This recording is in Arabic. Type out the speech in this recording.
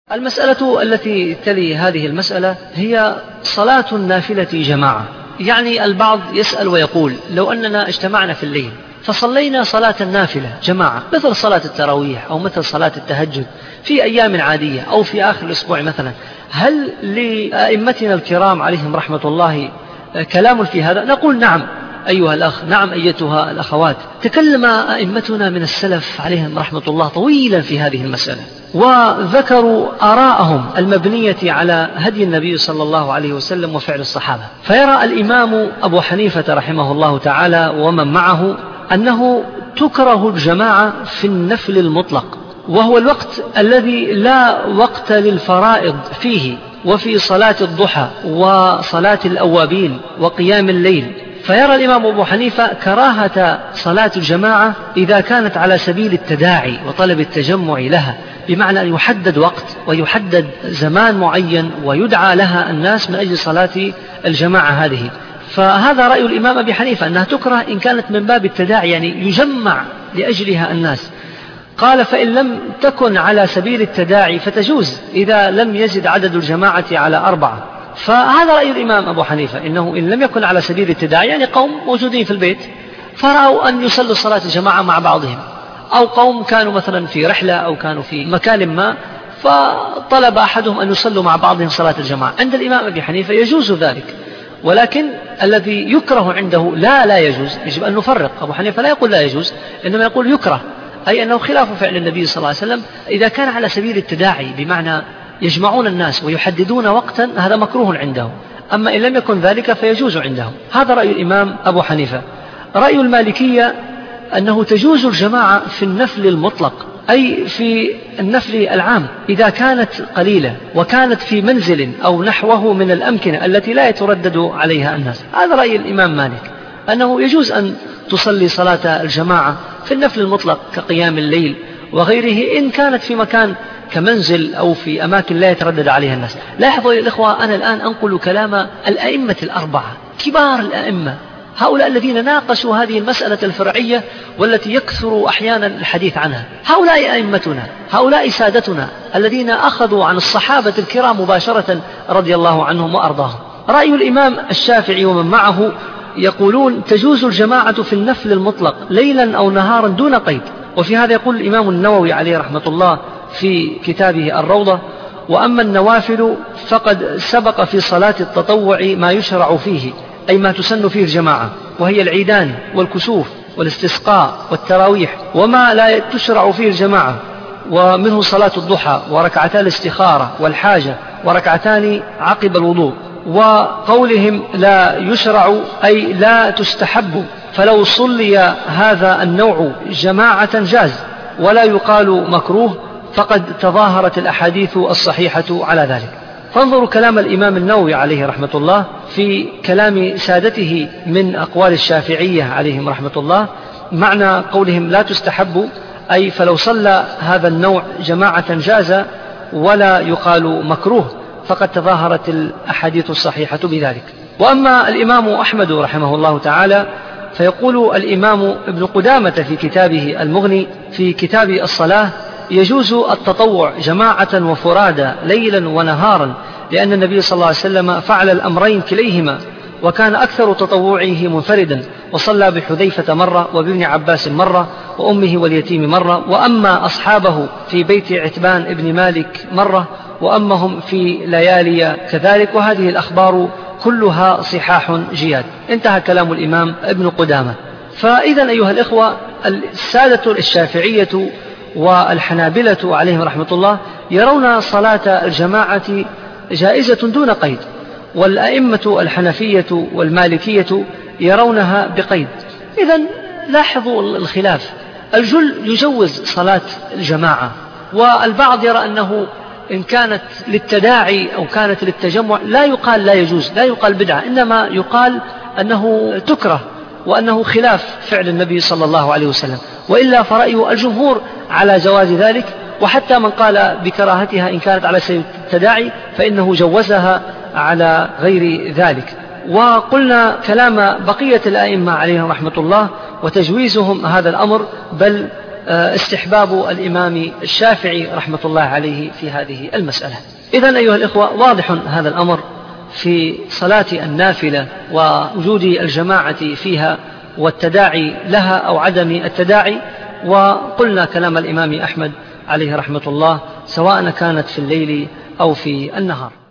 المسألة التي تلي هذه المسألة هي صلاة النافلة جماعة. يعني البعض يسأل ويقول: لو أننا اجتمعنا في الليل فصلينا صلاة النافلة جماعة مثل صلاة التراويح أو مثل صلاة التهجد في أيام عادية أو في آخر الأسبوع مثلا، هل لأئمتنا الكرام عليهم رحمة الله كلام في هذا؟ نقول: نعم أيها الأخ، نعم أيتها الأخوات. تكلم أئمتنا من السلف عليهم رحمة الله طويلا في هذه المسألة، وذكروا آراءهم المبنية على هدي النبي صلى الله عليه وسلم وفعل الصحابة. فيرى الإمام أبو حنيفة رحمه الله تعالى ومن معه أنه تكره الجماعة في النفل المطلق، وهو الوقت الذي لا وقت للفرائض فيه، وفي صلاة الضحى وصلاة الأوابين وقيام الليل. فيرى الإمام أبو حنيفة كراهة صلاة الجماعة إذا كانت على سبيل التداعي وطلب التجمع لها، بمعنى أن يحدد وقت ويحدد زمان معين ويدعى لها الناس من أجل صلاة الجماعة هذه. فهذا رأي الإمام أبي حنيفة أنها تكره إن كانت من باب التداعي، يعني يجمع لأجلها الناس. قال: فإن لم تكن على سبيل التداعي فتجوز إذا لم يزد عدد الجماعة على 4. فهذا رأي الإمام أبو حنيفة، إنه إن لم يكن على سبيل التداعي، يعني قوم موجودين في البيت فرأوا أن يصلوا صلاة الجماعة مع بعضهم، أو قوم كانوا مثلا في رحلة أو كانوا في مكان ما فطلب أحدهم أن يصلوا مع بعضهم صلاة الجماعة. عند الإمام أبي حنيفة يجوز ذلك، ولكن الذي يكره عنده لا يجوز. يجب أن نفرق. أبو حنيفة لا يقول لا يجوز، إنما يقول يكره، أي أنه خلاف فعل النبي صلى الله عليه وسلم. إذا كان على سبيل التداعي بمعنى يجمعون الناس ويحددون وقتا، هذا مكروه عنده. أما إن لم يكن ذلك فيجوز عنده. هذا رأي الإمام أبو حنيفة. رأي المالكية أنه تجوز الجماعة في النفل المطلق، أي في النفل العام، إذا كانت قليلة وكانت في منزل أو نحوه من الأمكنة التي لا يتردد عليها الناس. هذا رأي الإمام مالك، أنه يجوز أن تصلي صلاة الجماعة في النفل المطلق كقيام الليل وغيره، إن كانت في مكان كمنزل أو في أماكن لا يتردد عليها الناس. لاحظوا يا الإخوة، أنا الآن أنقل كلام الأئمة الأربعة كبار الأئمة، هؤلاء الذين ناقشوا هذه المسألة الفرعية والتي يكثر أحيانا الحديث عنها. هؤلاء أئمتنا، هؤلاء سادتنا الذين أخذوا عن الصحابة الكرام مباشرة رضي الله عنهم وأرضاهم. رأي الإمام الشافعي ومن معه يقولون تجوز الجماعة في النفل المطلق ليلا أو نهارا دون قيد. وفي هذا يقول الإمام النووي عليه رحمة الله في كتابه الروضة: وأما النوافل فقد سبق في صلاة التطوع ما يشرع فيه، أي ما تسن فيه الجماعة، وهي العيدان والكسوف والاستسقاء والتراويح، وما لا تشرع فيه الجماعة، ومنه صلاة الضحى وركعتا الاستخارة والحاجة وركعتان عقب الوضوء. وقولهم لا يشرع أي لا تستحب، فلو صلي هذا النوع جماعة جاز، ولا يقال مكروه، فقد تظاهرت الأحاديث الصحيحة على ذلك. فانظروا كلام الإمام النووي عليه رحمة الله في كلام سادته من أقوال الشافعية عليهم رحمة الله. معنى قولهم لا تستحب أي فلو صلى هذا النوع جماعة جاز، ولا يقال مكروه، فقد تظاهرت الأحاديث الصحيحة بذلك. وأما الإمام أحمد رحمه الله تعالى فيقول الإمام ابن قدامة في كتابه المغني في كتاب الصلاة: يجوز التطوع جماعة وفرادى ليلا ونهارا، لأن النبي صلى الله عليه وسلم فعل الأمرين كليهما، وكان أكثر تطوعه منفردا، وصلى بحذيفة مرة وبابن عباس مرة وأمه واليتيم مرة، وأما أصحابه في بيت عتبان ابن مالك مرة، وأمهم في ليالي كذلك. وهذه الأخبار كلها صحاح جياد. انتهى كلام الإمام ابن قدامة. فإذا أيها الإخوة، السادة الشافعية والحنابلة عليهم رحمة الله يرون صلاة الجماعة جائزة دون قيد، والأئمة الحنفية والمالكية يرونها بقيد. إذن لاحظوا الخلاف. الجل يجوز صلاة الجماعة، والبعض يرى أنه إن كانت للتداعي أو كانت للتجمع لا يقال لا يجوز، لا يقال بدعة، إنما يقال أنه تكره وأنه خلاف فعل النبي صلى الله عليه وسلم. وإلا فرأي الجمهور على جواز ذلك، وحتى من قال بكراهتها إن كانت على سبيل التداعي فإنه جوزها على غير ذلك. وقلنا كلام بقية الأئمة عليهم رحمة الله وتجويزهم هذا الأمر، بل استحباب الإمام الشافعي رحمة الله عليه في هذه المسألة. إذن أيها الإخوة، واضح هذا الأمر في صلاة النافلة ووجود الجماعة فيها والتداعي لها أو عدم التداعي. وقلنا كلام الإمام أحمد عليه رحمة الله سواء كانت في الليل أو في النهار.